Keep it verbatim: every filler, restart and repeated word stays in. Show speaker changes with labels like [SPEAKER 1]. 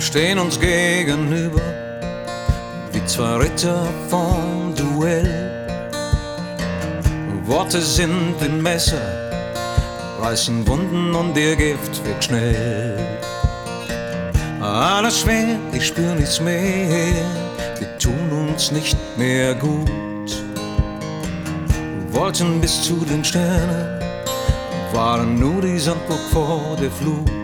[SPEAKER 1] stehen uns gegenüber wie zwei Ritter vom Duell. Worte sind wie Messer, reißen Wunden und ihr Gift wirkt schnell. Alles schwer, ich spür nichts mehr, wir tun uns nicht mehr gut. Wollten bis zu den Sternen, waren nur die Sandburg vor der Flut.